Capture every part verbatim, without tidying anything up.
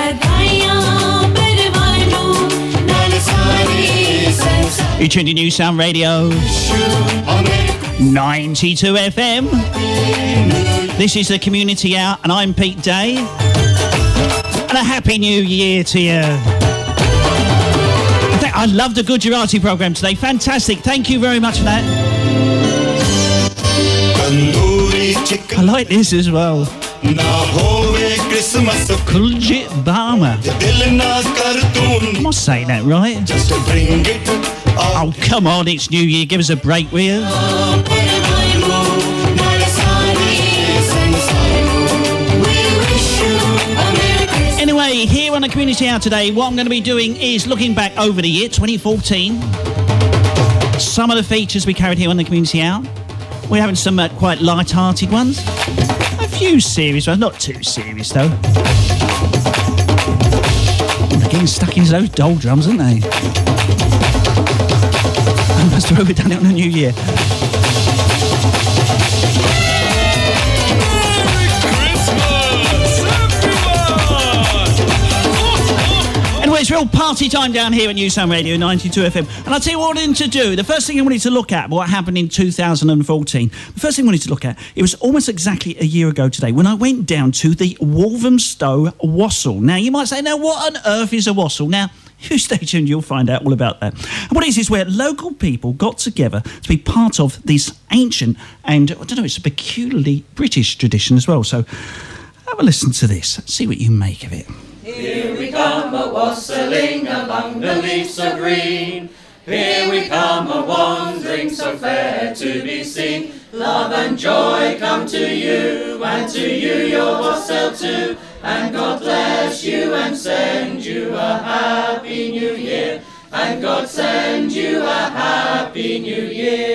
You tuned to New Sound Radio ninety-two F M. This is the Community Hour, and I'm Pete Day. And a Happy New Year to you. I love the Gujarati programme today. Fantastic. Thank you very much for that. I like this as well. Kuljit Barma. Am I saying that right? Oh, come on, it's New Year. Give us a break, will you? Anyway, here on the Community Hour today, what I'm going to be doing is looking back over the year twenty fourteen. Some of the features we carried here on the Community Hour. We're having some uh, quite light-hearted ones. A few serious ones, not too serious though. They're getting stuck into those doldrums, aren't they? I must have overdone it on the New Year. Anyway, it's real party time down here at New Sound Radio ninety-two F M. And I'll tell you what I wanted to do. The first thing I wanted to look at, what happened in two thousand fourteen. The first thing I wanted to look at, it was almost exactly a year ago today when I went down to the Walthamstow Wassail. Now, you might say, now, what on earth is a wassail? Now, you stay tuned, you'll find out all about that. And what it is, is where local people got together to be part of this ancient and, I don't know, it's a peculiarly British tradition as well. So have a listen to this. See what you make of it. Here we come a-wassailing among the leaves so green. Here we come a-wandering so fair to be seen. Love and joy come to you, and to you your wassail too. And God bless you and send you a happy new year. And God send you a happy new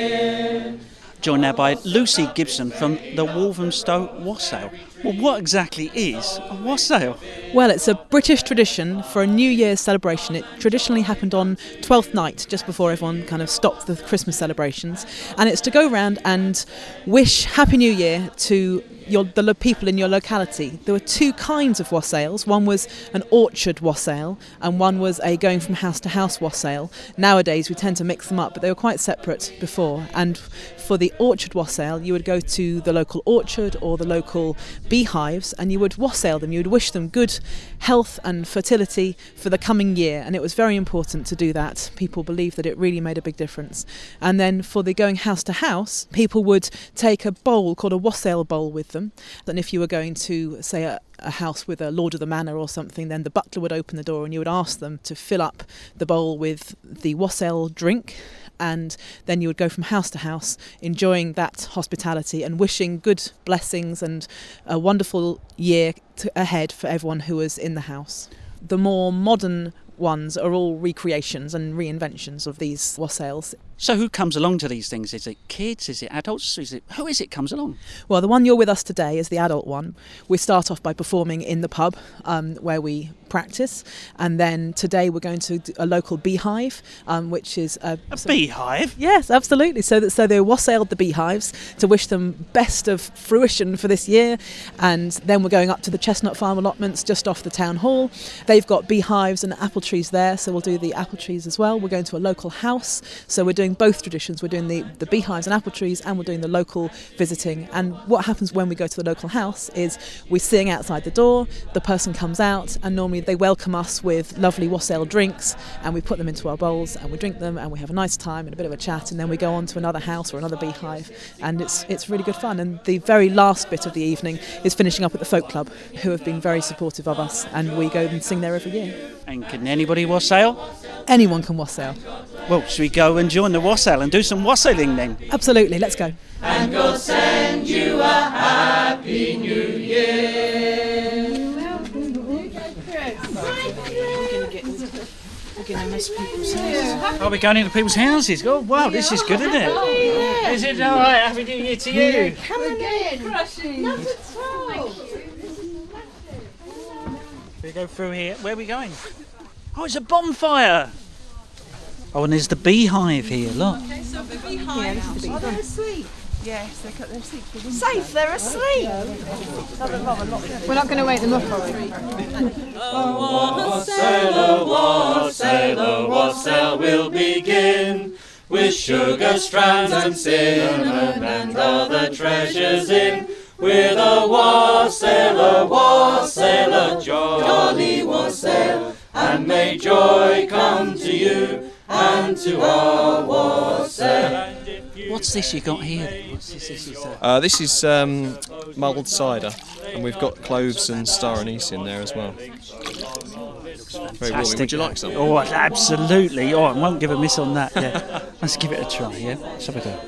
year. Joined now by Lucy Gibson from the Walthamstow Wassail. Well, what exactly is a wassail? Well, it's a British tradition for a New Year's celebration. It traditionally happened on Twelfth Night, just before everyone kind of stopped the Christmas celebrations. And it's to go around and wish Happy New Year to your, the lo- people in your locality. There were two kinds of wassails. One was an orchard wassail and one was a going from house to house wassail. Nowadays we tend to mix them up, but they were quite separate before. And for the orchard wassail, you would go to the local orchard or the local beehives and you would wassail them. You would wish them good health and fertility for the coming year, and it was very important to do that. People believed that it really made a big difference. And then for the going house to house, people would take a bowl called a wassail bowl with them. And if you were going to, say, a, a house with a lord of the manor or something, then the butler would open the door and you would ask them to fill up the bowl with the wassail drink, and then you would go from house to house enjoying that hospitality and wishing good blessings and a wonderful year to, ahead for everyone who was in the house. The more modern ones are all recreations and reinventions of these wassails. So who comes along to these things? Is it kids? Is it adults? Is it who is it comes along? Well, the one you're with us today is the adult one. We start off by performing in the pub um, where we practice, and then today we're going to a local beehive, um, which is a, a beehive. Yes, absolutely. So that so they wassailed the beehives to wish them best of fruition for this year, and then we're going up to the Chestnut Farm allotments just off the town hall. They've got beehives and apple trees there, so we'll do the apple trees as well. We're going to a local house, so we're doing both traditions. We're doing the, the beehives and apple trees, and we're doing the local visiting. And what happens when we go to the local house is we sing outside the door, the person comes out, and normally they welcome us with lovely wassail drinks, and we put them into our bowls and we drink them and we have a nice time and a bit of a chat, and then we go on to another house or another beehive, and it's it's really good fun. And the very last bit of the evening is finishing up at the Folk Club, who have been very supportive of us, and we go and sing there every year. And can anybody wassail? Anyone can wassail. Well, should we go and join the wassail and do some wassailing then? Absolutely, let's go. And God send you a happy new year. Oh, we're going into people's houses. Oh, wow, this is good, isn't it? Oh, yeah. Is it all right? Happy New Year to you. Come again. Not at all. We go through here. Where are we going? Oh, it's a bonfire. Oh, and there's the beehive here, look. Okay, so the beehive. Yeah, this is the beehive. Oh, sweet. Yes, they're, they're asleep. Safe, they're asleep. We're not going to wake them up, are we? Wassail, wassail, wassail will begin, with sugar strands and cinnamon and other treasures in. With a wassail, a wassail, a jolly wassail, and may joy come to you and to our wassail. What's this you got here? What's this? This is, uh... Uh, this is um, mulled cider, and we've got cloves and star anise in there as well. Very warm. Would you like some? Oh, absolutely. Oh, I won't give a miss on that. Yeah, let's give it a try. Yeah, let's have a go.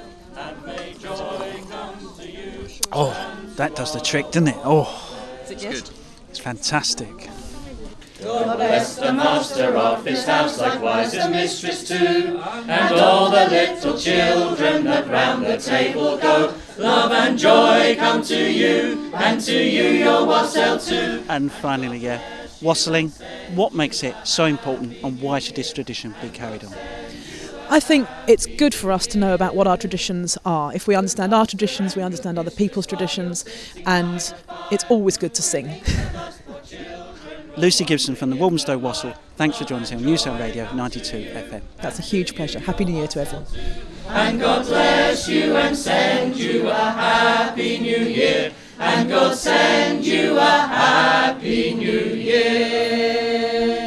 Oh, that does the trick, doesn't it? Oh, Is it good? It's fantastic. God bless the master of his house, likewise his mistress too, and all the little children that round the table go. Love and joy come to you, and to you your wassail too. And finally, yeah, wassailing. What makes it so important, and why should this tradition be carried on? I think it's good for us to know about what our traditions are. If we understand our traditions, we understand other people's traditions, and it's always good to sing. Lucy Gibson from the Walthamstow Wassail, thanks for joining us here on New Sound Radio ninety-two F M. That's a huge pleasure. Happy New Year to everyone. And God bless you and send you a happy new year. And God send you a happy new year.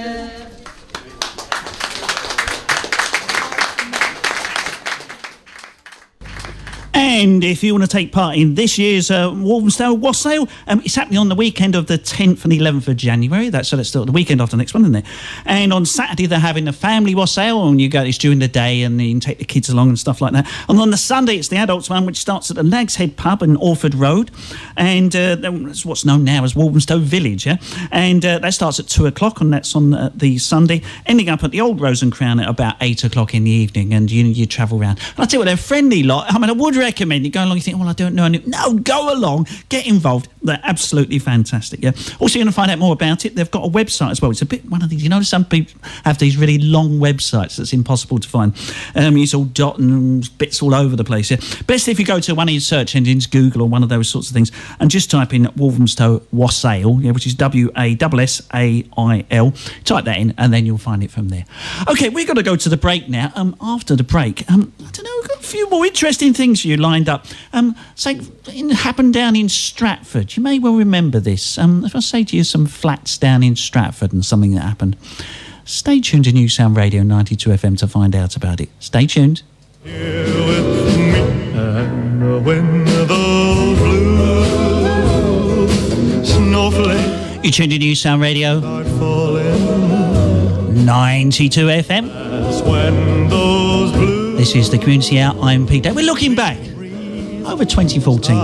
And if you want to take part in this year's uh, Walthamstow Wassail, um, it's happening on the weekend of the tenth and eleventh of January. That's so that's still the weekend after the next one, isn't it? And on Saturday they're having a family wassail, and you go. It's during the day, and you can take the kids along and stuff like that. And on the Sunday it's the adults one, which starts at the Nag's Head Pub in Orford Road, and uh, that's what's known now as Walthamstow Village. Yeah, and uh, that starts at two o'clock, and that's on uh, the Sunday, ending up at the Old Rose and Crown at about eight o'clock in the evening. And you you travel around. And I tell you what, they're friendly lot. I mean, I would recommend you go along. You think, well, I don't know. No, go along, get involved. They're absolutely fantastic. Yeah. Also, you're going to find out more about it. They've got a website as well. It's a bit one of these. You know, some people have these really long websites that's impossible to find. Um, it's all dot and bits all over the place. Yeah. Best if you go to one of your search engines, Google or one of those sorts of things, and just type in Walthamstow Wassail, yeah, which is W A S S A I L. Type that in, and then you'll find it from there. Okay, we've got to go to the break now. Um, after the break, um, I don't know. We've got a few more interesting things for you lined up. Um, say, it happened down in Stratford. You may well remember this. Um, if I say to you some flats down in Stratford and something that happened, stay tuned to New Sound Radio ninety-two F M to find out about it. Stay tuned. Here with me, and when the blue snowflake You tuned to New Sound Radio ninety-two F M. when those blue This is the Community Hour. I'm Pete Day. We're looking back over twenty fourteen.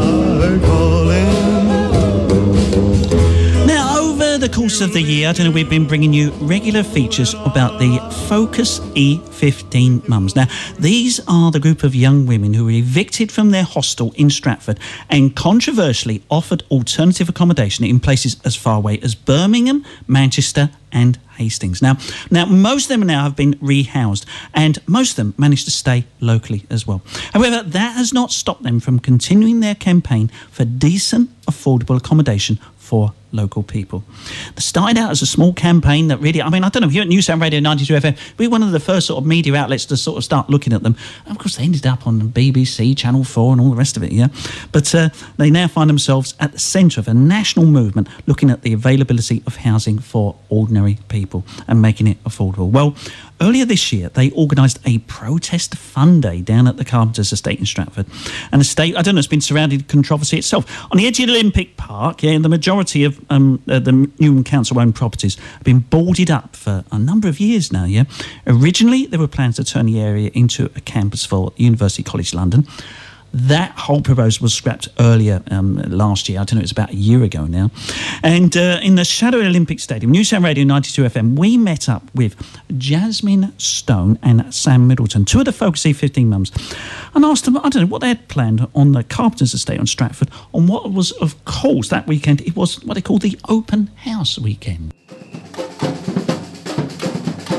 Now, over the course of the year, I don't know, we've been bringing you regular features about the Focus E fifteen mums. Now, these are the group of young women who were evicted from their hostel in Stratford and controversially offered alternative accommodation in places as far away as Birmingham, Manchester and Hastings. Now, now most of them now have been rehoused, and most of them managed to stay locally as well. However, that has not stopped them from continuing their campaign for decent, affordable accommodation for local people. They started out as a small campaign that really, I mean, I don't know, here at New Sound Radio ninety-two F M, we were one of the first sort of media outlets to sort of start looking at them. And of course, they ended up on the B B C, Channel four and all the rest of it, yeah. But uh, they now find themselves at the centre of a national movement looking at the availability of housing for ordinary people and making it affordable. Well, earlier this year, they organised a protest fun day down at the Carpenters Estate in Stratford. An estate, I don't know, it's been surrounded controversy itself. On the edge of the Olympic Park, yeah, the majority of um, uh, the Newham Council-owned properties have been boarded up for a number of years now, yeah. Originally, there were plans to turn the area into a campus for University College London. That whole proposal was scrapped earlier um, last year. I don't know, it's about a year ago now. And uh, in the shadow of the Olympic Stadium, New Sound Radio ninety-two F M, we met up with Jasmine Stone and Sam Middleton, two of the Focus E fifteen mums, and asked them, I don't know, what they had planned on the Carpenters Estate on Stratford on what was, of course, that weekend, it was what they called the Open House Weekend.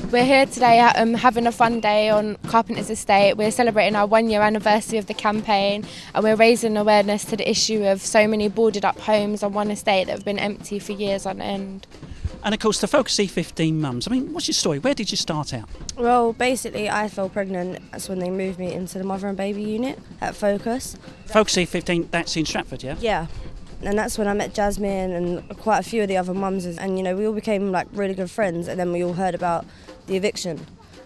We're here today um, having a fun day on Carpenter's Estate. We're celebrating our one year anniversary of the campaign, and we're raising awareness to the issue of so many boarded up homes on one estate that have been empty for years on end. And of course the Focus E fifteen mums. I mean, what's your story? Where did you start out? Well, basically, I fell pregnant. That's when they moved me into the mother and baby unit at Focus. Focus E fifteen, that's in Stratford, yeah? Yeah. And that's when I met Jasmine and quite a few of the other mums. And, you know, we all became, like, really good friends. And then we all heard about the eviction.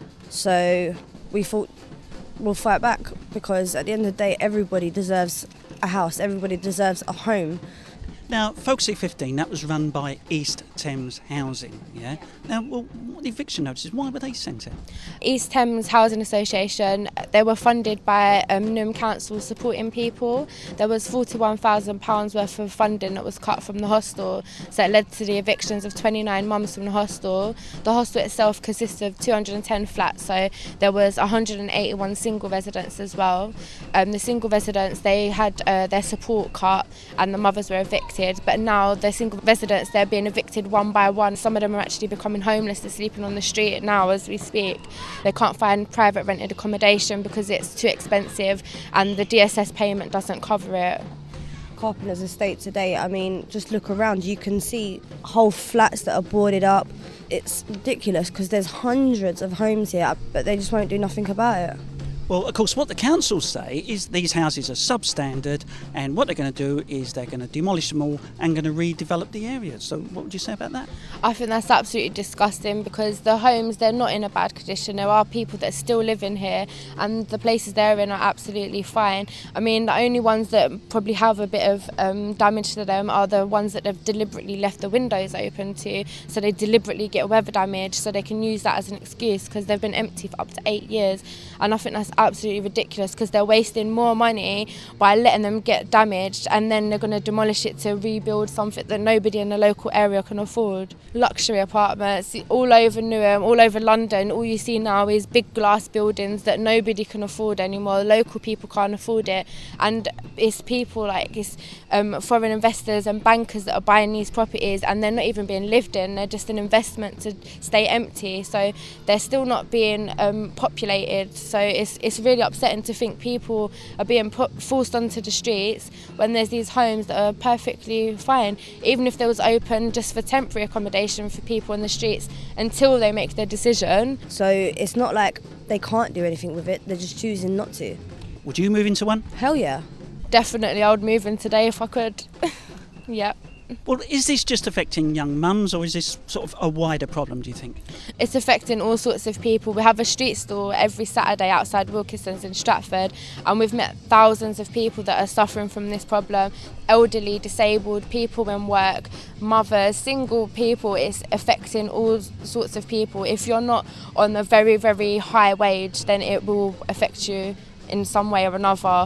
So we thought we'll fight back, because at the end of the day, everybody deserves a house. Everybody deserves a home. Now, Focus E fifteen, that was run by East Thames Housing, yeah? Now, well, what the eviction notices, why were they sent out? East Thames Housing Association, they were funded by um, Newham Council supporting people. There was forty-one thousand pounds worth of funding that was cut from the hostel, so it led to the evictions of twenty-nine mums from the hostel. The hostel itself consists of two hundred ten flats, so there was one hundred eighty-one single residents as well. Um, the single residents, they had uh, their support cut and the mothers were evicted. But now the single residents, they're being evicted one by one. Some of them are actually becoming homeless. They're sleeping on the street now as we speak. They can't find private rented accommodation because it's too expensive and the D S S payment doesn't cover it. Carpenter's Estate today, I mean, just look around, you can see whole flats that are boarded up. It's ridiculous because there's hundreds of homes here, but they just won't do nothing about it. Well, of course, what the councils say is these houses are substandard, and what they're going to do is they're going to demolish them all and going to redevelop the area. So what would you say about that? I think that's absolutely disgusting, because the homes, they're not in a bad condition. There are people that still live in here, and the places they're in are absolutely fine. I mean, the only ones that probably have a bit of um, damage to them are the ones that have deliberately left the windows open to, so they deliberately get weather damage, so they can use that as an excuse, because they've been empty for up to eight years. And I think that's absolutely ridiculous, because they're wasting more money by letting them get damaged, and then they're going to demolish it to rebuild something that nobody in the local area can afford. Luxury apartments all over Newham, all over London. All you see now is big glass buildings that nobody can afford anymore. Local people can't afford it, and it's people like it's um, foreign investors and bankers that are buying these properties, and they're not even being lived in. They're just an investment to stay empty, so they're still not being um, populated. So it's it's really upsetting to think people are being put, forced onto the streets when there's these homes that are perfectly fine, even if they was open just for temporary accommodation for people in the streets until they make their decision. So it's not like they can't do anything with it, they're just choosing not to. Would you move into one? Hell yeah. Definitely, I would move in today if I could. Yeah. Well, is this just affecting young mums, or is this sort of a wider problem, do you think? It's affecting all sorts of people. We have a street stall every Saturday outside Wilkinson's in Stratford, and we've met thousands of people that are suffering from this problem. Elderly, disabled, people in work, mothers, single people. It's affecting all sorts of people. If you're not on a very, very high wage, then it will affect you in some way or another.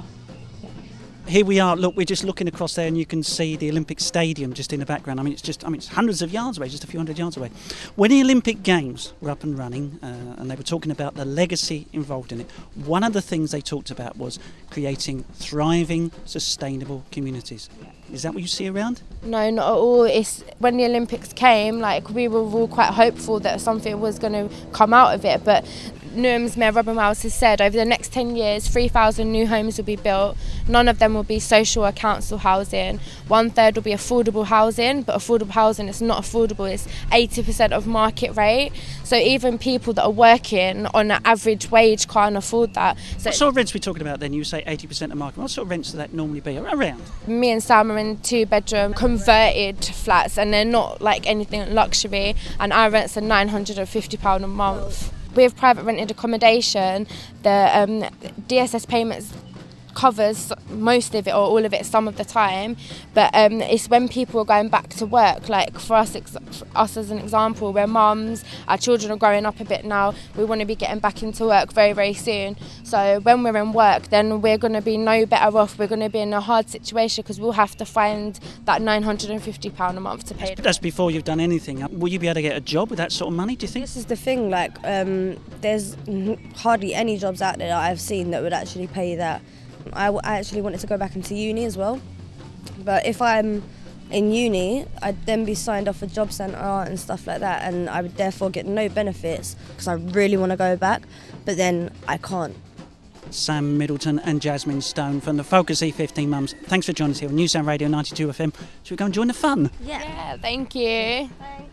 Here we are, look, we're just looking across there and you can see the Olympic Stadium just in the background. I mean, it's just, I mean, it's hundreds of yards away, just a few hundred yards away. When the Olympic Games were up and running, uh, and they were talking about the legacy involved in it, one of the things they talked about was creating thriving, sustainable communities. Is that what you see around? No, not at all. It's when the Olympics came, like, we were all quite hopeful that something was going to come out of it, but Newham's Mayor Robin Wells has said over the next ten years, three thousand new homes will be built. None of them will be social or council housing. One third will be affordable housing, but affordable housing is not affordable. It's eighty percent of market rate. So even people that are working on an average wage can't afford that. So what sort of rents are we talking about then? You say eighty percent of market. What sort of rents do that normally be around? Me and Sam are in two bedroom converted flats, and they're not like anything luxury, and our rents are nine hundred fifty pounds a month. With private rented accommodation, the um, D S S payments covers most of it or all of it some of the time, but um, it's when people are going back to work. Like for us, ex- for us as an example, we're mums, our children are growing up a bit now, we want to be getting back into work very very soon. So when we're in work, then we're going to be no better off. We're going to be in a hard situation because we'll have to find that nine hundred fifty pounds a month to pay. That's before you've done anything. Will you be able to get a job with that sort of money, do you think? This is the thing, like um, there's hardly any jobs out there that I've seen that would actually pay that. I, w- I actually wanted to go back into uni as well, but if I'm in uni, I'd then be signed off a job centre and stuff like that, and I would therefore get no benefits because I really want to go back, but then I can't. Sam Middleton and Jasmine Stone from the Focus E fifteen Mums. Thanks for joining us here on New Sound Radio ninety-two F M. Should we go and join the fun? Yeah, yeah thank you.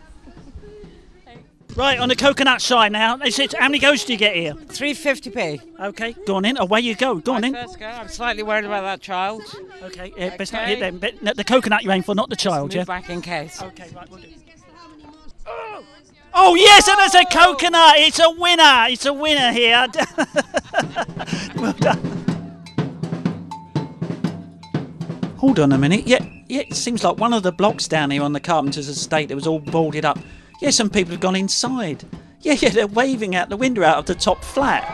Right, on the coconut side now. Is it, how many goes do you get here? three fifty p. Okay, go on in. Away you go. Go on My in. First go. I'm slightly worried about that child. Okay, yeah, Okay. best not hit them. But no, the coconut you aim for, not the child, Move yeah? back in case. Okay, right, we'll do. Oh, oh yes, and there's a coconut. It's a winner. It's a winner here. Well done. Hold on a minute. Yeah, yeah, it seems like one of the blocks down here on the Carpenter's estate that was all boarded up. Yeah, some people have gone inside. Yeah, yeah, they're waving out the window out of the top flat.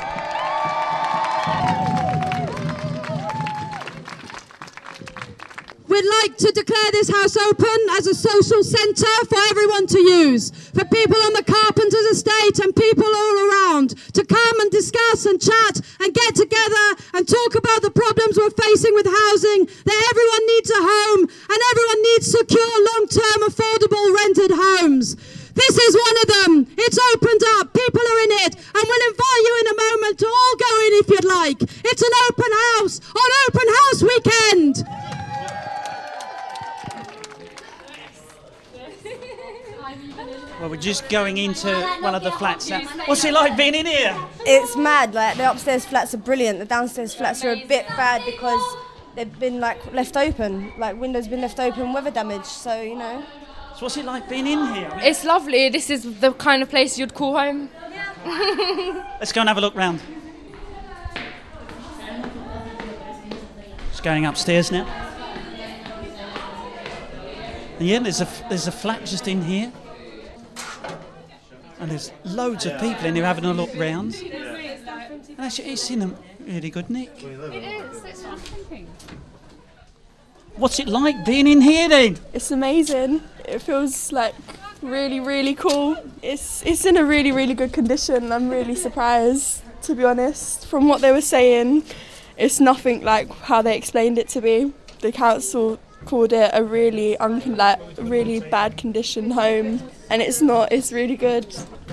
We'd like to declare this house open as a social centre for everyone to use, for people on the Carpenter's estate and people all around to come and discuss and chat and get together and talk about the problems we're facing with housing, that everyone needs a home and everyone needs secure, long-term, affordable rented homes. This is one of them. It's opened up. People are in it. And we'll invite you in a moment to all go in if you'd like. It's an open house on Open House Weekend. Well, we're just going into one of the flats now. What's it like being in here? It's mad. Like, the upstairs flats are brilliant. The downstairs flats are a bit bad because they've been like left open. Like, windows been left open, weather damage. So, you know. So what's it like being in here? It's lovely. This is the kind of place you'd call home. Let's go and have a look round. Just going upstairs now. And yeah, there's a there's a flat just in here. And there's loads of people in here having a look round. And actually, it's in a really good nick. It is, that's what I'm thinking. What's it like being in here then? It's amazing. It feels like really, really cool. It's it's in a really, really good condition. I'm really surprised, to be honest. From what they were saying, it's nothing like how they explained it to be. The council called it a really un- like really bad condition home, and it's not. It's really good.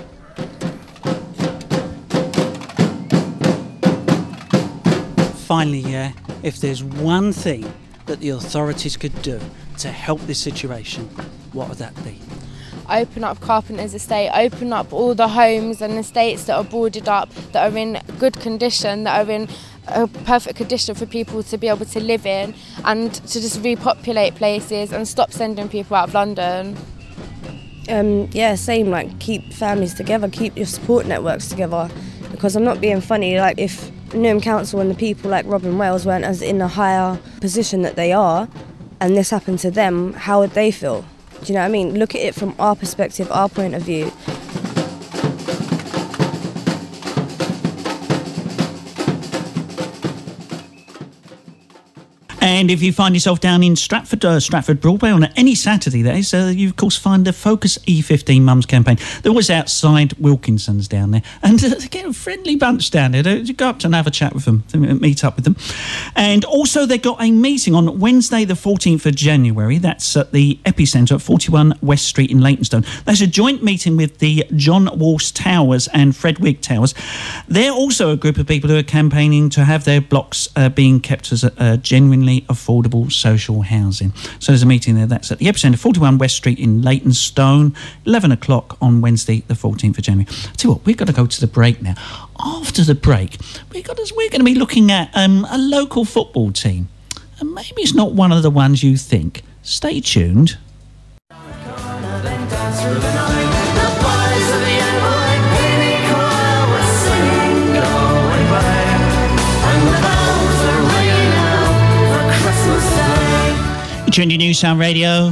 Finally, yeah, if there's one thing that the authorities could do to help this situation, what would that be? Open up Carpenter's estate, open up all the homes and estates that are boarded up, that are in good condition, that are in a perfect condition for people to be able to live in, and to just repopulate places and stop sending people out of London. Um, yeah, same, like, keep families together, keep your support networks together, because I'm not being funny, like, if Newham Council and the people like Robin Wales weren't as in a higher position that they are, and this happened to them, how would they feel? Do you know what I mean? Look at it from our perspective, our point of view. And if you find yourself down in Stratford, uh, Stratford Broadway on any Saturday, that is, uh, you of course find the Focus E fifteen Mums campaign. They're always outside Wilkinson's down there, and uh, they get a friendly bunch down there. You go up to and have a chat with them, meet up with them. And also they've got a meeting on Wednesday the fourteenth of January. That's at the Epicentre at forty-one West Street in Leytonstone. That's a joint meeting with the John Walsh Towers and Fred Wigg Towers. They're also a group of people who are campaigning to have their blocks uh, being kept as uh, genuinely affordable social housing. So there's a meeting there. That's at the Epicentre, forty-one West Street in Leytonstone, eleven o'clock on Wednesday the fourteenth of January. I tell you what, we've got to go to the break now. After the break, we've got to, we're going to be looking at um, a local football team. And maybe it's not one of the ones you think. Stay tuned. Tuned to New Sound Radio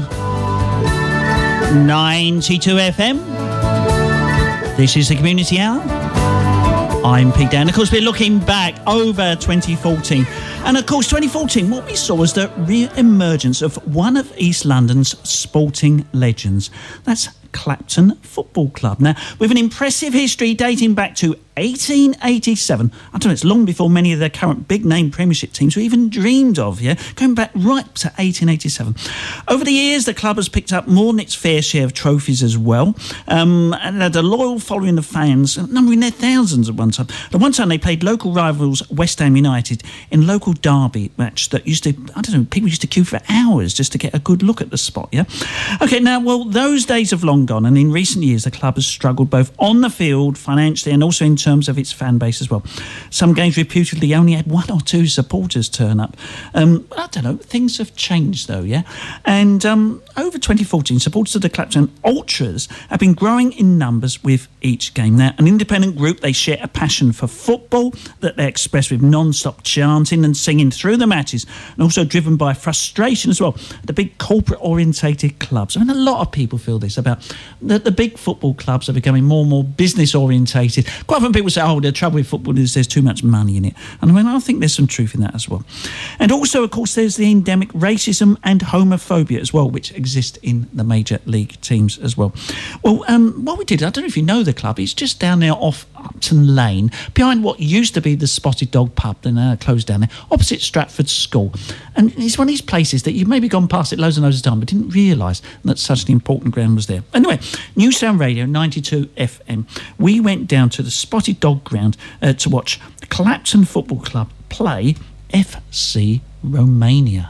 ninety-two F M. This is the Community Hour. I'm Pete Dan. Of course, we're looking back over twenty fourteen. And of course, twenty fourteen, what we saw was the re-emergence of one of East London's sporting legends. That's Clapton Football Club. Now, with an impressive history dating back to eighteen eighty-seven. I don't know, it's long before many of their current big-name Premiership teams were even dreamed of, yeah? Going back right to eighteen eighty-seven. Over the years, the club has picked up more than its fair share of trophies as well, um, and had a loyal following of fans, numbering their thousands at one time. At one time, they played local rivals West Ham United in local derby match that used to, I don't know, people used to queue for hours just to get a good look at the spot, yeah? OK, now, well, those days have long gone, and in recent years, the club has struggled both on the field, financially, and also in terms of its fan base as well. Some games reputedly only had one or two supporters turn up. Um, I don't know, things have changed though, yeah? And um, over twenty fourteen, supporters of the Clapton Ultras have been growing in numbers with each game. Now, an independent group, they share a passion for football that they express with non-stop chanting and singing through the matches, and also driven by frustration as well. The big corporate-orientated clubs. I mean, a lot of people feel this about the, the big football clubs are becoming more and more business-orientated. Quite often people say, oh, the trouble with football is there's too much money in it. And I mean, I think there's some truth in that as well. And also, of course, there's the endemic racism and homophobia as well, which exist in the major league teams as well. Well, um, what we did, I don't know if you know the club, it's just down there off Upton Lane, behind what used to be the Spotted Dog pub, then uh, closed down there, opposite Stratford School. And it's one of these places that you've maybe gone past it loads and loads of time, but didn't realise that such an important ground was there. Anyway, New Sound Radio ninety-two F M. We went down to the Spotted Dog ground uh, to watch Clapton Football Club play F C Romania.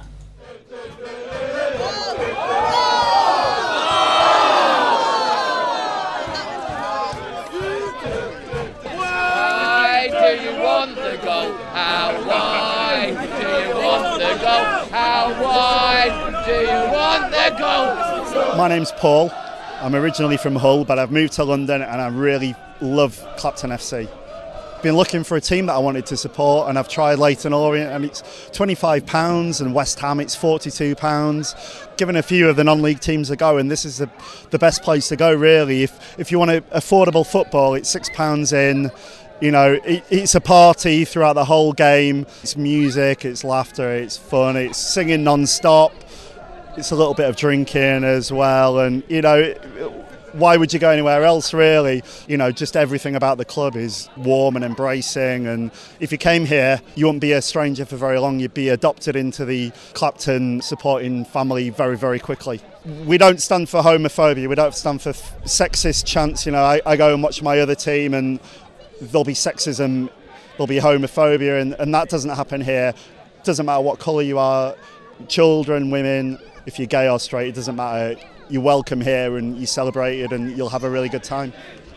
Why do you want the goal? How wide do you want the goal? How wide do you want the goal? My name's Paul. I'm originally from Hull, but I've moved to London and I really love Clapton F C. Been looking for a team that I wanted to support, and I've tried Leyton Orient and it's twenty-five pounds, and West Ham it's forty-two pounds. Given a few of the non-league teams a go, and this is the, the best place to go really. If if you want a, affordable football, it's six pounds in. You know, it, it's a party throughout the whole game. It's music, it's laughter, it's fun, it's singing non-stop. It's a little bit of drinking as well, and you know, why would you go anywhere else really? You know, just everything about the club is warm and embracing, and if you came here, you wouldn't be a stranger for very long. You'd be adopted into the Clapton supporting family very, very quickly. We don't stand for homophobia, we don't stand for sexist chants. You know, I, I go and watch my other team and there'll be sexism, there'll be homophobia, and, and that doesn't happen here. It doesn't matter what colour you are, children, women, if you're gay or straight, it doesn't matter. You're welcome here and you're celebrated and you'll have a really good time.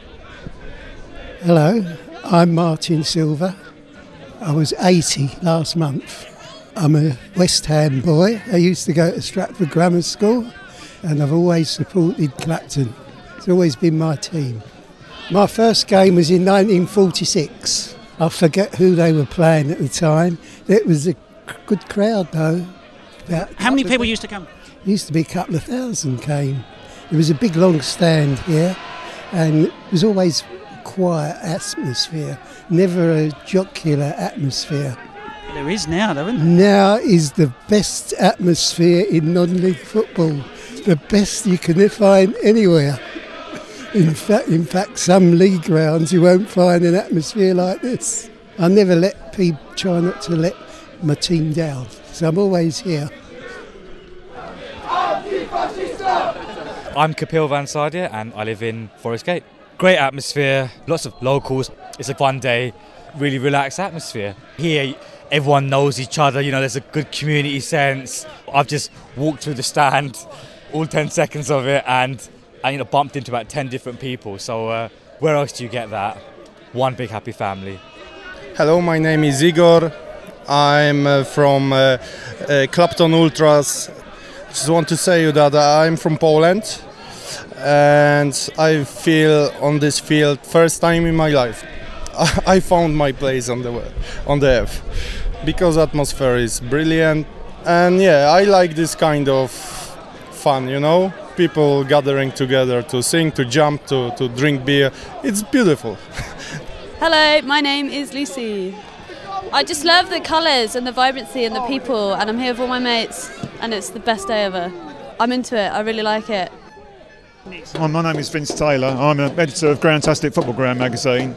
Hello, I'm Martin Silver. I was eighty last month. I'm a West Ham boy. I used to go to Stratford Grammar School and I've always supported Clapton. It's always been my team. My first game was in nineteen forty-six. I forget who they were playing at the time. It was a good crowd though. About How many people used to come? Used to be a couple of thousand came. There was a big long stand here and it was always a quiet atmosphere, never a jocular atmosphere. There is now, though, isn't there? Now is the best atmosphere in non-league football, the best you can find anywhere. In fact, in fact, some league grounds you won't find an atmosphere like this. I never let people try not to let my team down, so I'm always here. I'm Kapil Van Sadia and I live in Forest Gate. Great atmosphere, lots of locals. It's a fun day, really relaxed atmosphere. Here, everyone knows each other, you know, there's a good community sense. I've just walked through the stand, all ten seconds of it, and I you know, bumped into about ten different people. So uh, where else do you get that? One big happy family. Hello, my name is Igor. I'm uh, from uh, uh, Clapton Ultras. Just want to say you that I'm from Poland and I feel on this field first time in my life. I found my place on the on the F because atmosphere is brilliant, and yeah, I like this kind of fun, you know, people gathering together to sing, to jump, to, to drink beer. It's beautiful. Hello, my name is Lucy. I just love the colours and the vibrancy and the people, and I'm here with all my mates and it's the best day ever. I'm into it, I really like it. Hi, my name is Vince Taylor. I'm an editor of Groundtastic Football Ground magazine.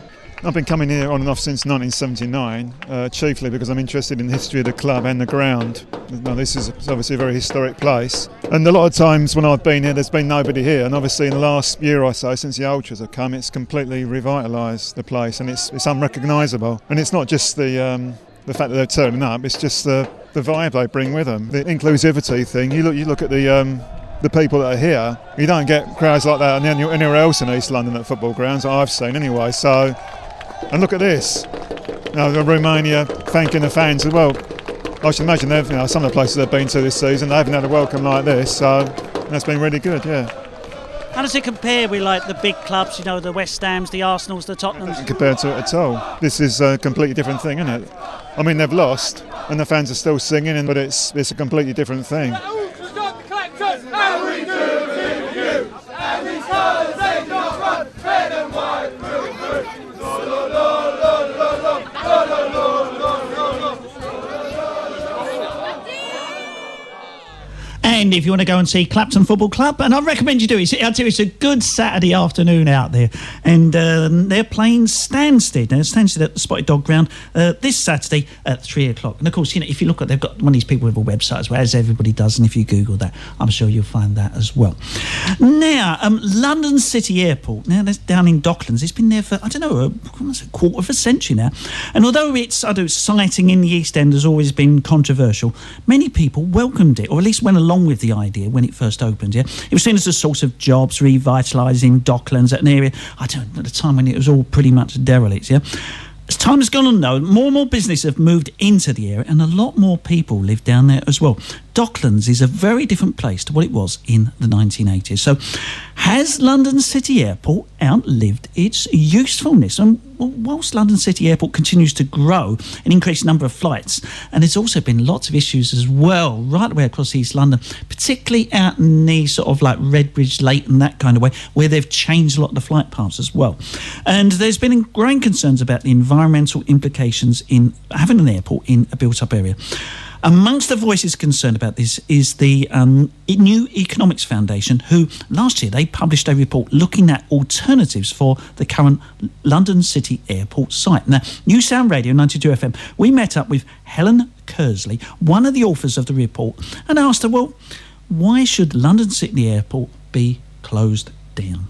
I've been coming here on and off since nineteen seventy-nine, uh, chiefly because I'm interested in the history of the club and the ground. Now, this is obviously a very historic place, and a lot of times when I've been here there's been nobody here, and obviously in the last year or so since the Ultras have come, it's completely revitalised the place, and it's, it's unrecognisable. And it's not just the um, the fact that they're turning up, it's just the, the vibe they bring with them, the inclusivity thing. You look, you look at the um, the people that are here, you don't get crowds like that anywhere else in East London at football grounds, that I've seen anyway. So. And look at this, you know, the Romania thanking the fans as well. I should imagine they've, you know, some of the places they've been to this season, they haven't had a welcome like this, so that's been really good, yeah. How does it compare with like the big clubs, you know, the West Hams, the Arsenals, the Tottenhams? Compared to it at all. This is a completely different thing, isn't it? I mean, they've lost, and the fans are still singing, but it's it's a completely different thing. And if you want to go and see Clapton Football Club, and I recommend you do it. I'll tell you, it's a good Saturday afternoon out there. And uh, they're playing Stansted. Now, Stansted at the Spotted Dog Ground uh, this Saturday at three o'clock. And, of course, you know, if you look at, they've got one of these people with a website as well, as everybody does. And if you Google that, I'm sure you'll find that as well. Now, um, London City Airport. Now, that's down in Docklands. It's been there for, I don't know, a, a quarter of a century now. And although its, I do, sighting in the East End has always been controversial, many people welcomed it, or at least went along with the idea when it first opened. Yeah, it was seen as a source of jobs, revitalising Docklands at an area, I don't know, at the time when it was all pretty much derelict. Yeah, as time has gone on, though, more and more businesses have moved into the area, and a lot more people live down there as well. Docklands is a very different place to what it was in the nineteen eighties. So, has London City Airport outlived its usefulness? And whilst London City Airport continues to grow and increase the number of flights, and there's also been lots of issues as well right the way across East London, particularly out in the sort of like Redbridge, Leighton, that kind of way, where they've changed a lot of the flight paths as well. And there's been growing concerns about the environmental implications in having an airport in a built-up area. Amongst the voices concerned about this is the um, New Economics Foundation, who last year they published a report looking at alternatives for the current London City Airport site. Now, New Sound Radio ninety-two F M, we met up with Helen Kersley, one of the authors of the report, and asked her, well, why should London City Airport be closed down?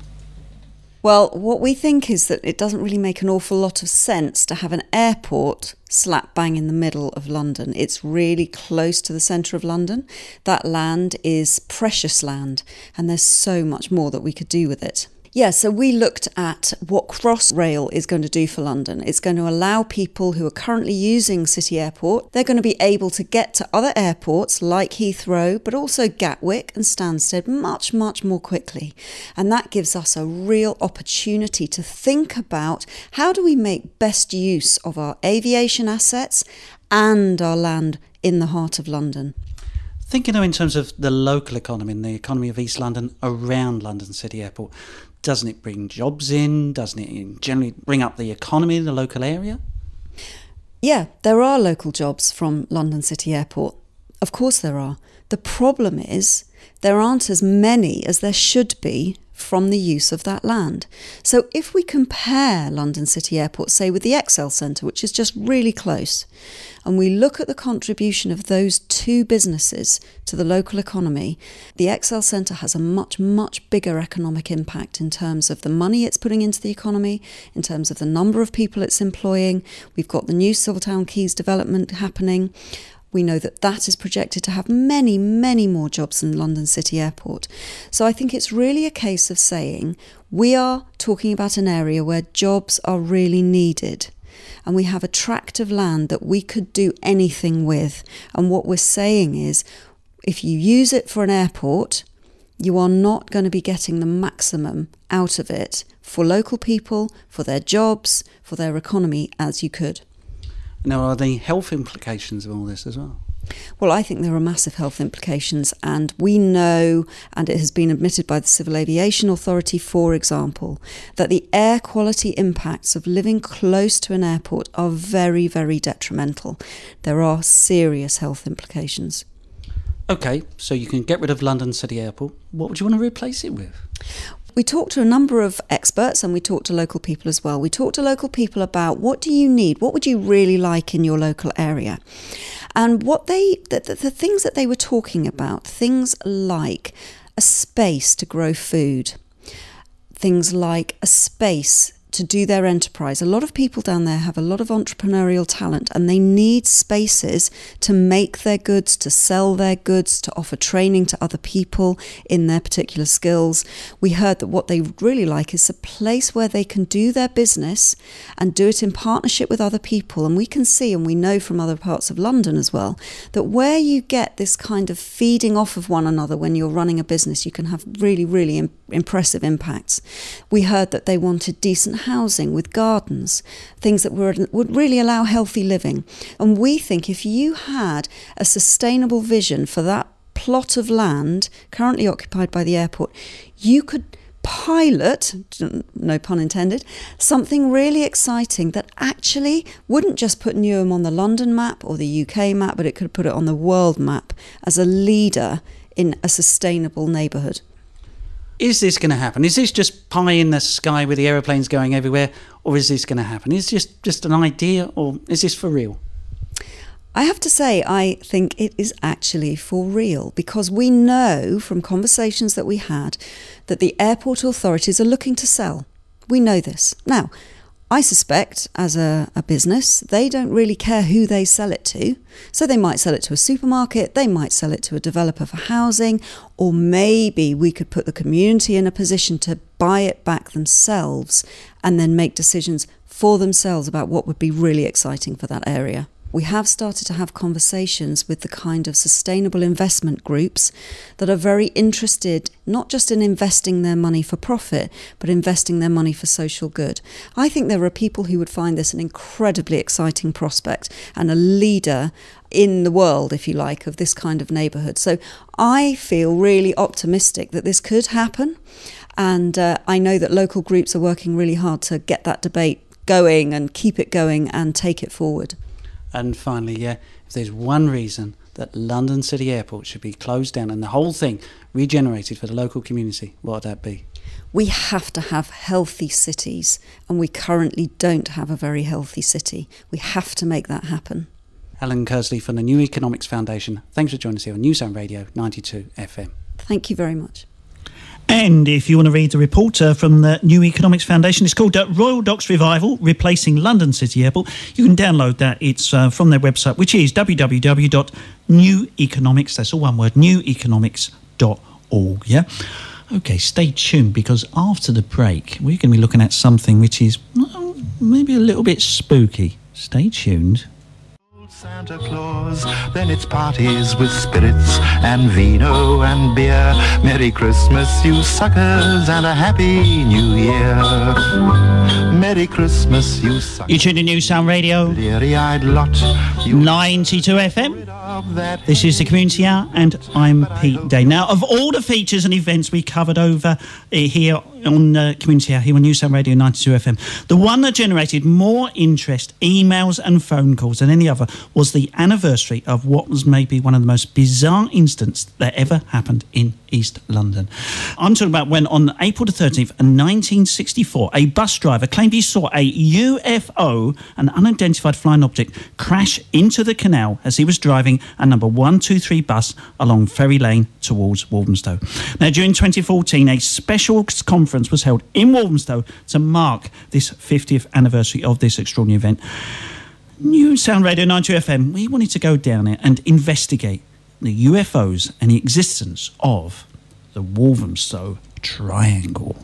Well, what we think is that it doesn't really make an awful lot of sense to have an airport slap bang in the middle of London. It's really close to the centre of London. That land is precious land, and there's so much more that we could do with it. Yeah, so we looked at what Crossrail is going to do for London. It's going to allow people who are currently using City Airport, they're going to be able to get to other airports like Heathrow, but also Gatwick and Stansted much, much more quickly. And that gives us a real opportunity to think about how do we make best use of our aviation assets and our land in the heart of London. Thinking though in terms of the local economy and the economy of East London around London City Airport, doesn't it bring jobs in? Doesn't it generally bring up the economy in the local area? Yeah, there are local jobs from London City Airport. Of course there are. The problem is there aren't as many as there should be from the use of that land. So if we compare London City Airport, say, with the Excel Centre, which is just really close, and we look at the contribution of those two businesses to the local economy, the Excel Centre has a much, much bigger economic impact in terms of the money it's putting into the economy, in terms of the number of people it's employing. We've got the new Silvertown Quays development happening. We know that that is projected to have many, many more jobs than London City Airport. So I think it's really a case of saying we are talking about an area where jobs are really needed. And we have a tract of land that we could do anything with. And what we're saying is, if you use it for an airport, you are not going to be getting the maximum out of it for local people, for their jobs, for their economy as you could. Now, are the health implications of all this as well? Well, I think there are massive health implications, and we know, and it has been admitted by the Civil Aviation Authority, for example, that the air quality impacts of living close to an airport are very, very detrimental. There are serious health implications. OK, so you can get rid of London City Airport. What would you want to replace it with? We talked to a number of experts and we talked to local people as well. We talked to local people about what do you need? What would you really like in your local area? And what they, the, the, the things that they were talking about, things like a space to grow food, things like a space to do their enterprise. A lot of people down there have a lot of entrepreneurial talent and they need spaces to make their goods, to sell their goods, to offer training to other people in their particular skills. We heard that what they really like is a place where they can do their business and do it in partnership with other people. And we can see, and we know from other parts of London as well, that where you get this kind of feeding off of one another when you're running a business, you can have really, really im- impressive impacts. We heard that they wanted decent housing with gardens, things that were, would really allow healthy living. And we think if you had a sustainable vision for that plot of land currently occupied by the airport, you could pilot, no pun intended, something really exciting that actually wouldn't just put Newham on the London map or the U K map, but it could put it on the world map as a leader in a sustainable neighbourhood. Is this going to happen? Is this just pie in the sky with the aeroplanes going everywhere, or is this going to happen? Is this just, just an idea, or is this for real? I have to say, I think it is actually for real, because we know from conversations that we had that the airport authorities are looking to sell. We know this. Now, I suspect as a, a business, they don't really care who they sell it to. So they might sell it to a supermarket, they might sell it to a developer for housing, or maybe we could put the community in a position to buy it back themselves and then make decisions for themselves about what would be really exciting for that area. We have started to have conversations with the kind of sustainable investment groups that are very interested not just in investing their money for profit, but investing their money for social good. I think there are people who would find this an incredibly exciting prospect and a leader in the world, if you like, of this kind of neighbourhood. So I feel really optimistic that this could happen. And uh, I know that local groups are working really hard to get that debate going and keep it going and take it forward. And finally, yeah, if there's one reason that London City Airport should be closed down and the whole thing regenerated for the local community, what would that be? We have to have healthy cities, and we currently don't have a very healthy city. We have to make that happen. Helen Kersley from the New Economics Foundation, thanks for joining us here on New Sound Radio ninety-two F M. Thank you very much. And if you want to read the report uh, from the New Economics Foundation, it's called uh, Royal Docks Revival, Replacing London City Airport. You can download that. It's uh, from their website, which is w w w dot new economics, that's all one word, new economics dot org, yeah? OK, stay tuned, because after the break, we're going to be looking at something which is well, maybe a little bit spooky. Stay tuned. Santa Claus, then it's parties with spirits and vino and beer. Merry Christmas, you suckers, and a Happy New Year. Merry Christmas, you suckers. You tuned in New Sound Radio ninety-two F M. This is the Community Hour, and I'm Pete Day. Now, of all the features and events we covered over here on uh, Community Hour, here on New Sound Radio ninety-two F M, the one that generated more interest, emails and phone calls than any other was the anniversary of what was maybe one of the most bizarre incidents that ever happened in East London. I'm talking about when on April the thirteenth, nineteen sixty-four, a bus driver claimed he saw a U F O, an unidentified flying object, crash into the canal as he was driving a number one two three bus along Ferry Lane towards Walthamstow. Now, during twenty fourteen, a special conference was held in Walthamstow to mark this fiftieth anniversary of this extraordinary event. New Sound Radio ninety-two F M, we wanted to go down there and investigate the U F Os and the existence of the Walthamstow Triangle.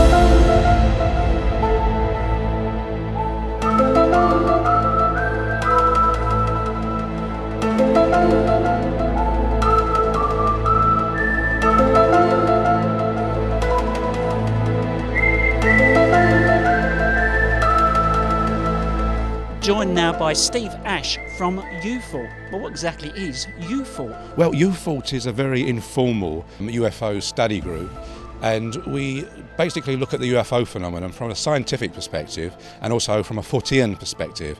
Joined now by Steve Ash from U FORT. Well, what exactly is U FORT? Well, U FORT is a very informal U F O study group, and we basically look at the U F O phenomenon from a scientific perspective and also from a Fortean perspective.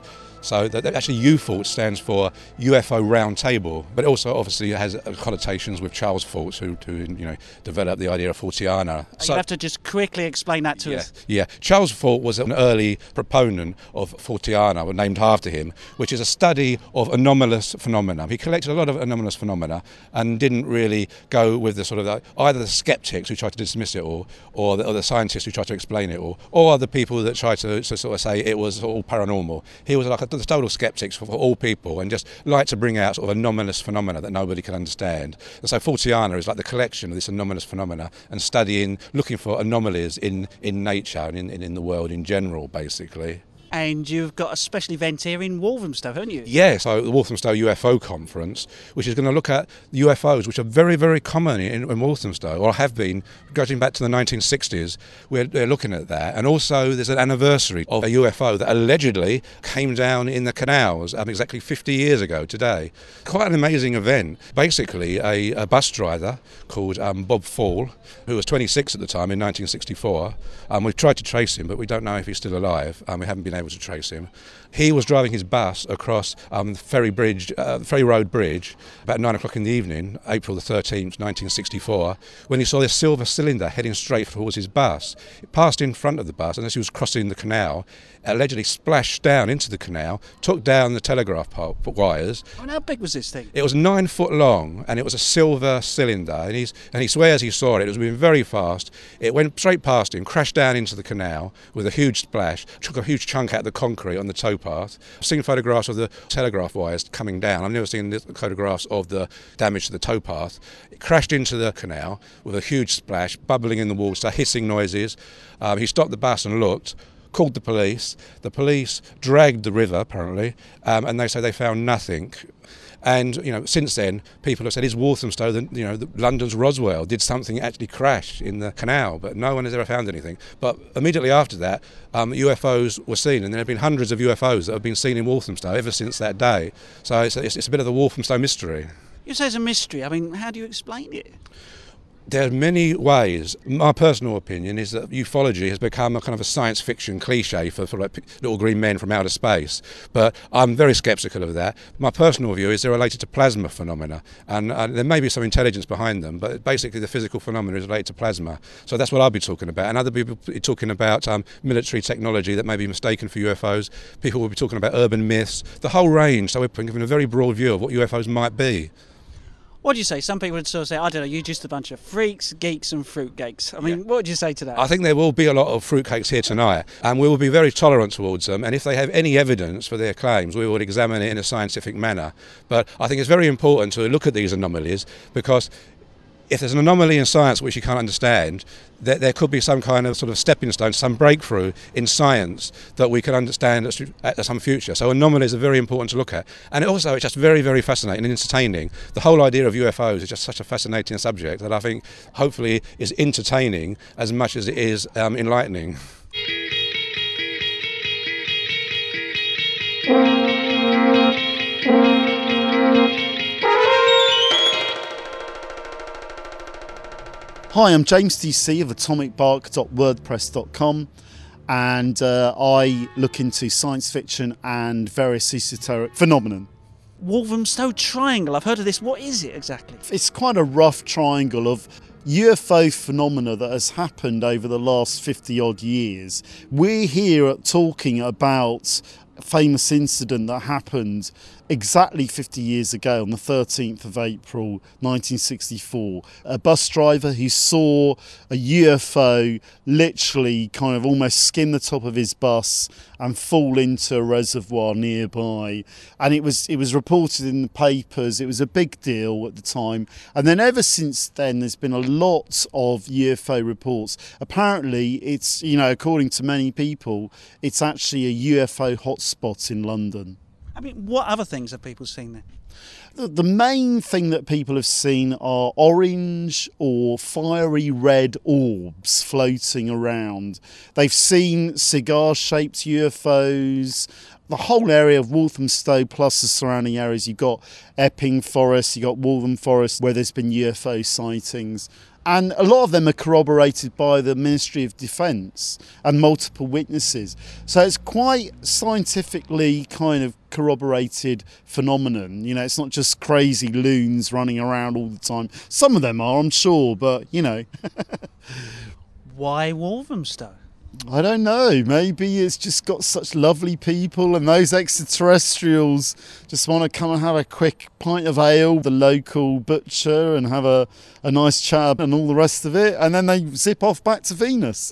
So that, that actually U FORT stands for U F O Round Table, but it also obviously has connotations with Charles Faults, who, who you know developed the idea of Faultiana. So, you have to just quickly explain that to yeah, us. Yeah, Charles Fault was an early proponent of Faultiana, named after him, which is a study of anomalous phenomena. He collected a lot of anomalous phenomena and didn't really go with the sort of the, either the skeptics who tried to dismiss it all, or the, or the scientists who tried to explain it all, or the people that tried to, to sort of say it was all paranormal. He was like a, the total skeptics for, for all people, and just liked to bring out sort of anomalous phenomena that nobody could understand. And so Faultiana is like the collection of this anomalous phenomena and studying, looking for anomalies in, in nature and in, in, in the world in general, basically. And you've got a special event here in Walthamstow, haven't you? Yeah, so the Walthamstow U F O Conference, which is going to look at U F Os, which are very, very common in, in Walthamstow, or have been, going back to the nineteen sixties. We're, we're looking at that. And also there's an anniversary of a U F O that allegedly came down in the canals um, exactly fifty years ago today. Quite an amazing event. Basically, a, a bus driver called um, Bob Fall, who was twenty-six at the time in nineteen sixty-four, um, we've tried to trace him, but we don't know if he's still alive. Um, we haven't been able to trace him. He was driving his bus across um, Ferry Bridge, uh, Ferry Road Bridge about nine o'clock in the evening, April the thirteenth, nineteen sixty-four, when he saw this silver cylinder heading straight towards his bus. It passed in front of the bus, and as he was crossing the canal, allegedly splashed down into the canal, took down the telegraph pole wires. And how big was this thing? It was nine foot long, and it was a silver cylinder, and, he's, and he swears he saw it. It was moving very fast. It went straight past him, crashed down into the canal with a huge splash, took a huge chunk out of the concrete on the towpath. I've seen photographs of the telegraph wires coming down. I've never seen the photographs of the damage to the towpath. It crashed into the canal with a huge splash, bubbling in the water, hissing noises. Um, he stopped the bus and looked, called the police. The police dragged the river, apparently, um, and they say they found nothing. And you know, since then, people have said, "Is Walthamstow, the, you know, the, London's Roswell? Did something actually crash in the canal?" But no one has ever found anything. But immediately after that, um, U F Os were seen, and there have been hundreds of U F Os that have been seen in Walthamstow ever since that day. So it's, it's, it's a bit of the Walthamstow mystery. You say it's a mystery. I mean, how do you explain it? There are many ways. My personal opinion is that ufology has become a kind of a science fiction cliche for, for like little green men from outer space. But I'm very sceptical of that. My personal view is they're related to plasma phenomena, and uh, there may be some intelligence behind them, but basically the physical phenomena is related to plasma. So that's what I'll be talking about. And other people are talking about um, military technology that may be mistaken for U F Os. People will be talking about urban myths, the whole range. So we're giving a very broad view of what U F Os might be. What do you say? Some people would sort of say, I don't know, you're just a bunch of freaks, geeks and fruitcakes. I mean, yeah. What would you say to that? I think there will be a lot of fruitcakes here tonight, and we will be very tolerant towards them, and if they have any evidence for their claims, we will examine it in a scientific manner. But I think it's very important to look at these anomalies, because if there's an anomaly in science which you can't understand, there, there could be some kind of sort of stepping stone, some breakthrough in science that we can understand at, at some future. So anomalies are very important to look at. And also it's just very, very fascinating and entertaining. The whole idea of U F Os is just such a fascinating subject that I think hopefully is entertaining as much as it is um, enlightening. Hi, I'm James D C of atomic bark dot wordpress dot com, and uh, I look into science fiction and various esoteric phenomenon. Walthamstow Triangle, I've heard of this. What is it exactly? It's quite a rough triangle of U F O phenomena that has happened over the last fifty odd years. We're here talking about a famous incident that happened exactly fifty years ago on the thirteenth of April nineteen sixty-four. A bus driver who saw a U F O literally kind of almost skim the top of his bus and fall into a reservoir nearby, and it was it was reported in the papers. It was a big deal at the time, and then ever since then there's been a lot of U F O reports. Apparently it's, you know, according to many people, it's actually a U F O hotspot in London. I mean, what other things have people seen then? The, the main thing that people have seen are orange or fiery red orbs floating around. They've seen cigar-shaped U F Os, the whole area of Walthamstow plus the surrounding areas. You've got Epping Forest, you've got Waltham Forest, where there's been U F O sightings. And a lot of them are corroborated by the Ministry of Defence and multiple witnesses. So it's quite scientifically kind of corroborated phenomenon. You know, it's not just crazy loons running around all the time. Some of them are, I'm sure, but, you know. Why Walthamstow? I don't know, maybe it's just got such lovely people and those extraterrestrials just want to come and have a quick pint of ale, the local butcher, and have a, a nice chat and all the rest of it, and then they zip off back to Venus.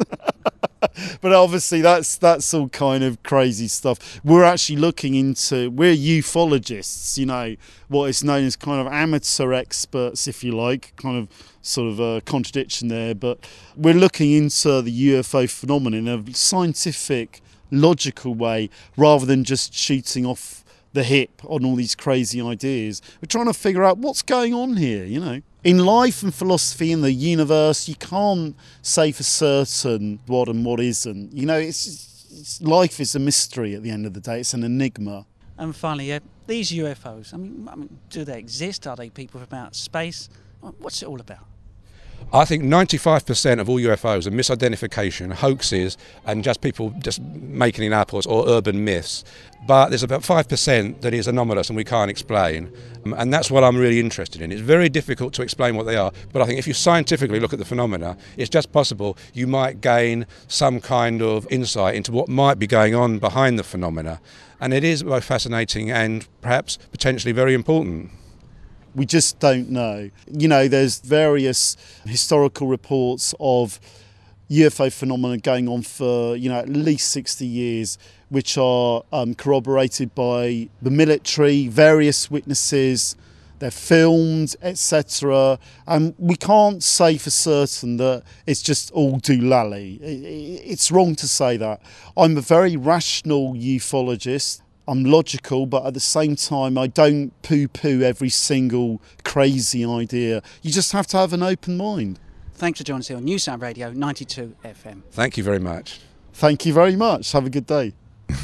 But obviously that's that's all kind of crazy stuff. We're actually looking into, we're ufologists, you know, what is known as kind of amateur experts, if you like, kind of sort of a contradiction there, but we're looking into the U F O phenomenon in a scientific, logical way, rather than just shooting off the hip on all these crazy ideas. We're trying to figure out what's going on here, you know. In life and philosophy and the universe, you can't say for certain what and what isn't. You know, it's, it's life is a mystery at the end of the day. It's an enigma. And finally, uh, these U F Os, I mean, I mean, do they exist? Are they people from outer space? What's it all about? I think ninety-five percent of all U F Os are misidentification, hoaxes, and just people just making it up, or, or urban myths. But there's about five percent that is anomalous and we can't explain. Um, and that's what I'm really interested in. It's very difficult to explain what they are, but I think if you scientifically look at the phenomena, it's just possible you might gain some kind of insight into what might be going on behind the phenomena. And it is both fascinating and perhaps potentially very important. We just don't know. You know, there's various historical reports of U F O phenomena going on for, you know, at least sixty years, which are um, corroborated by the military, various witnesses, they're filmed, et cetera. And we can't say for certain that it's just all doolally. It's wrong to say that. I'm a very rational ufologist. I'm logical, but at the same time, I don't poo-poo every single crazy idea. You just have to have an open mind. Thanks for joining us here on New Sound Radio ninety-two F M. Thank you very much. Thank you very much. Have a good day.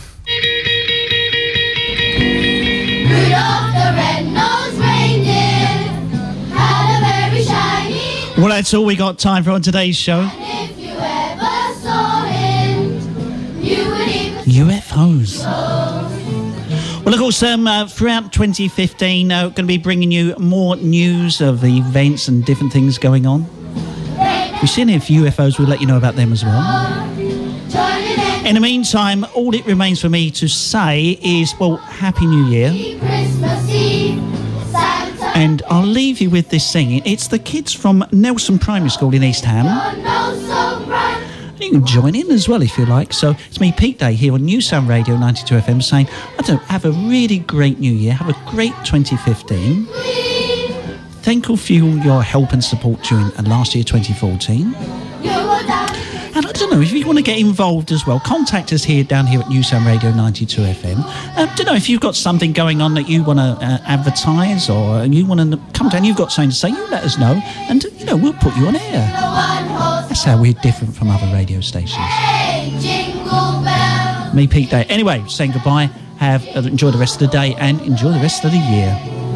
Rudolph the red-nosed reindeer had a very shiny... Well, that's all we got time for on today's show. And if you ever saw him, you would even... U F Os. Well, of course, um, uh, throughout twenty fifteen, uh, we're going to be bringing you more news of the events and different things going on. We've seen a few U F Os, we'll let you know about them as well. In the meantime, all it remains for me to say is, well, Happy New Year. And I'll leave you with this singing. It's the kids from Nelson Primary School in East Ham. You can join in as well if you like. So it's me, Pete Day, here on New Sound Radio ninety-two F M, saying, I don't have a really great new year. Have a great twenty fifteen. Thank you for your help and support during last year, twenty fourteen. And I don't know, if you want to get involved as well, contact us here down here at New Sound Radio ninety-two F M. I uh, don't know, if you've got something going on that you want to uh, advertise, or you want to come down, you've got something to say, you let us know, and, you know, we'll put you on air. That's how we're different from other radio stations. Me, Pete Day. Anyway, saying goodbye. Have uh, enjoy the rest of the day and enjoy the rest of the year.